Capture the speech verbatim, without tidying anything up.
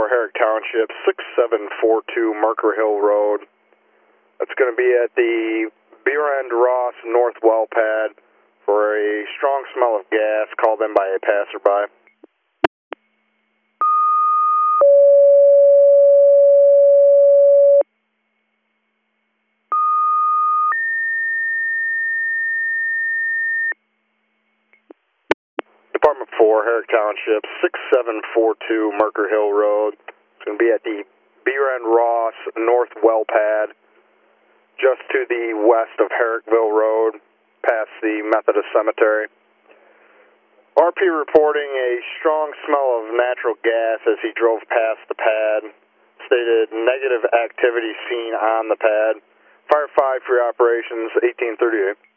Herrick Township, six seven four two Marker Hill Road. That's going to be at the Beer End Ross North Well Pad for a strong smell of gas called in by a passerby. Department four, Herrick Township, six seven four two Marker Hill Road. It's going to be at the Beer End Ross North Well Pad, just to the west of Herrickville Road, past the Methodist Cemetery. R P reporting a strong smell of natural gas as he drove past the pad. Stated negative activity seen on the pad. Fire five for your operations, eighteen thirty-eight.